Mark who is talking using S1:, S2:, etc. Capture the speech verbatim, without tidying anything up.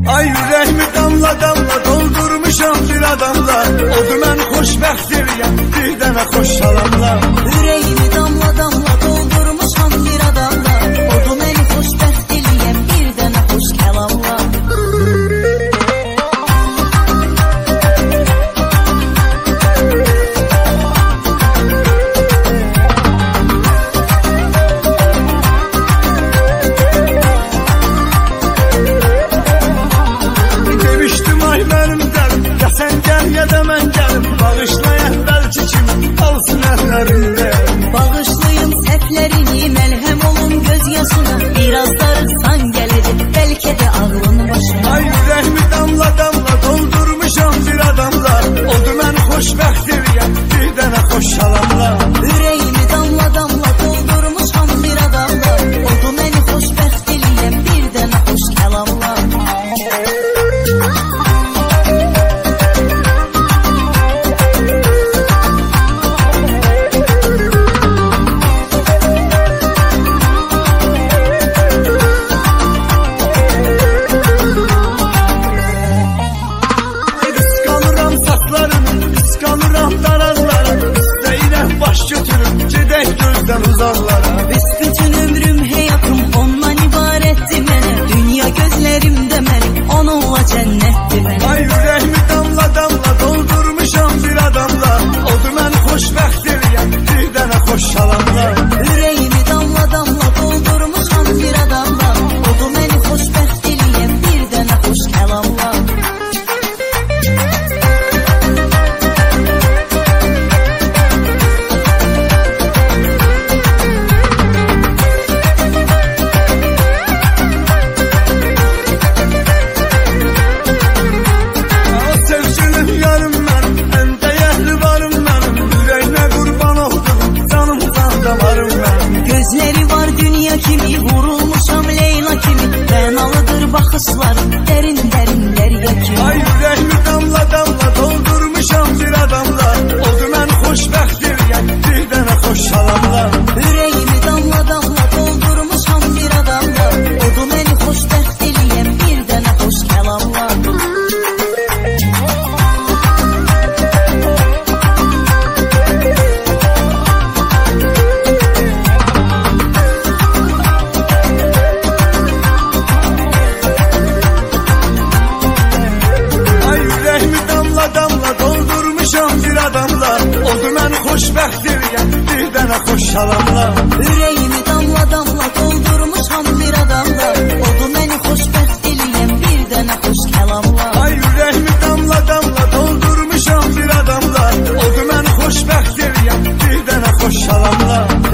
S1: Ay ürəkmi damla damla doldurmuşam bir adamla. Odu mən xoşbəxtiriyəm bir dənə xoş salamla.
S2: Ürəyimi damla damla doldurmuşam bir adamla. Odu məni xoşbəxtiriyəm bir dənə xoş kəlamla.
S1: Bağışlayın
S2: səhvlərini, məlhəm olun göz yaşına. Biraz darıxsan gələcək, bəlkə də ağlın başına.
S1: Ay ürəkmi damla damla doldurmuşam bir adamla. Odu mən xoşbəxtiriyəm bir dənə xoş salamla.
S2: Ürəyimi damla damla doldurmuşam bir adamla. Odu məni xoşbəxtiriyəm bir dənə xoş kəlamla. Biz bütün ömrüm, həyatım ondan ibarətdir mənə. Dünya gözlərimdə mənim, onunla cənnətdir mənə.
S1: Ay ürəkmi damla damla doldurmuşam bir adamla. Odu mən xoşbəxtiriyəm bir dənə xoş salamla.
S2: Ürəyimi damla damla doldurmuşam bir adamla. Odu məni xoşbəxtiriyəm bir dənə xoş kəlamla. Gözləri var dünya kimi, vurulmuşam Leyla kimi. Bənalıdır baxışlarım, dərin dərin dərya kimi.
S1: Ay ürəkmi damla damla doldurmuşam bir adamla. Odu mən xoşbəxtiriyəm bir dənə xoş salamla.
S2: Ürəyimi damla damla doldurmuşam bir adamla. Odu məni xoşbəxtiriyəm bir dənə xoş kəlamla.
S1: Odu mən xoşbəxtiriyəm bir dənə xoş salamla.
S2: Ürəyimi damla damla doldurmuşam bir adamla. Odu məni xoşbəxtiriyəm bir dənə xoş kəlamla.
S1: Ay ürəkmi damla damla doldurmuşam bir adamla. Odu mən xoşbəxtiriyəm bir dənə xoş salamla.